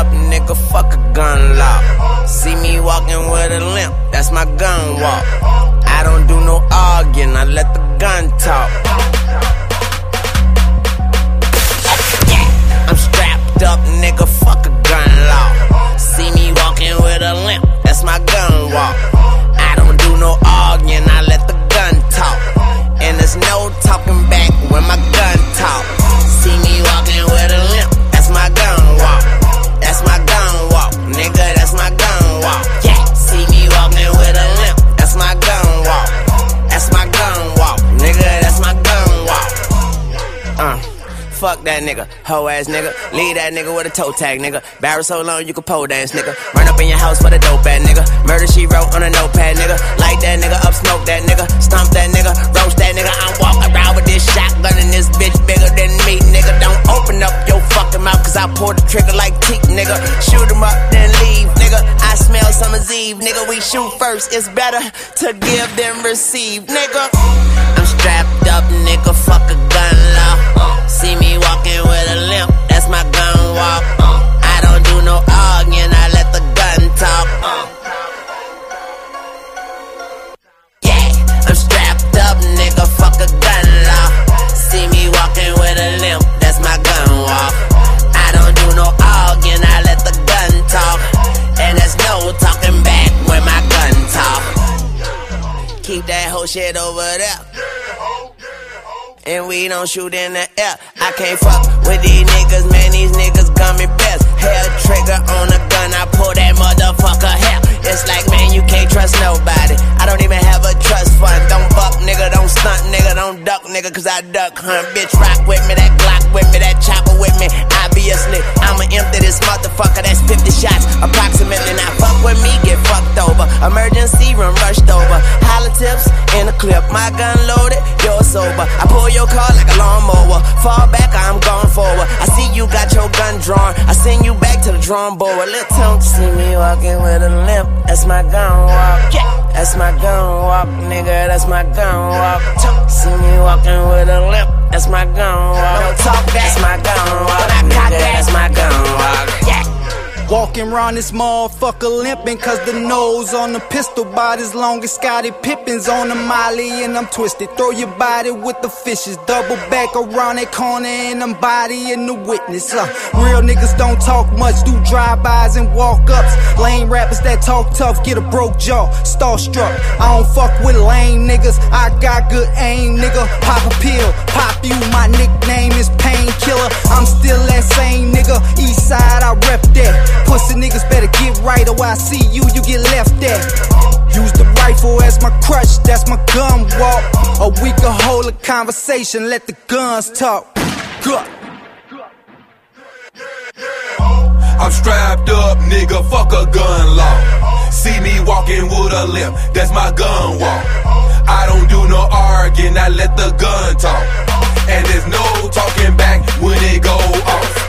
up, nigga, fuck a gun law. See me walking with a limp, that's my gun walk. I don't do no arguing, I let the gun talk. I'm strapped up, nigga, fuck a gun law. See me walking with a limp, that's my gun walk. I don't do no arguing, I let the gun talk. And there's no talking back when my gun talk. See me walking with a limp, that's my gun walk. That's my gun walk, nigga, that's my gun walk. Yeah, see me walking with a limp, that's my gun walk. That's my gun walk, nigga, that's my gun walk. Fuck that nigga, hoe ass nigga. Leave that nigga with a toe tag, nigga. Barrel so long you can pole dance, nigga. Run up in your house for the dope bad nigga. Murder she wrote on a notepad, nigga. Light that nigga up, smoke that nigga. Stomp that nigga, roast that nigga. I'm walking around with this shotgun and this bitch bigger than me, nigga. Don't open up your fucking mouth, cause I pull the trigger like teeth, nigga. Shoot him up, then leave, nigga. I smell summer's eve, nigga. We shoot first, it's better to give than receive, nigga. I'm strapped up, nigga, fuck a gun law. See me walking with a limp, that's my gun walk. I don't do no arguing, I let the gun talk. Yeah, I'm strapped up, nigga, fuck a gun law. See me walking with a limp, that's my gun walk. I don't do no arguing, I let the gun talk. And there's no talking back when my gun talk. Keep that whole shit over there. And we don't shoot in the air. I can't fuck with these niggas, man, these niggas gummy best. Hair trigger on a gun, I pull that motherfucker hair. It's like, man, you can't trust nobody. I don't even have a trust fund. Don't buck, nigga, don't stunt, nigga, don't duck, nigga, cause I duck hunt. Bitch, rock with me, that Glock with me, that chopper with me. Obviously, I'ma empty this motherfucker, that's 50 shots approximately. Now fuck with me, get fucked over. Emergency room rushed over. Holla tips in a clip, my gun loaded, you're sober. I pull your car like a lawnmower. Fall back, I'm gone forward. I see you got your gun drawn. I send you back to the drawing board. Little tongue, see me walking with a limp. That's my gun walk. Yeah, that's my gun walk, nigga. That's my gun walk. See me walking with a limp. That's my gun walk. Don't talk, that's my gun walk, nigga. That's my gun walk. Yeah. Walking around this motherfucker limping, cause the nose on the pistol about as long as Scottie Pippen's on the molly, and I'm twisted. Throw your body with the fishes, double back around that corner, and I'm bodying the witness. Real niggas don't talk much, do drive-bys and walk-ups. Lame rappers that talk tough, get a broke jaw, starstruck. I don't fuck with lame niggas, I got good aim, nigga. Pop a pill, pop you, my nickname is Painkiller. I'm still that same nigga, east side, I rep that. Pussy niggas better get right, or I see you, you get left at. Use the rifle as my crutch, that's my gun walk. Or we can hold a conversation, let the guns talk. Good. I'm strapped up, nigga, fuck a gun law. See me walking with a limp, that's my gun walk. I don't do no arguing, I let the gun talk. And there's no talking back when it go off.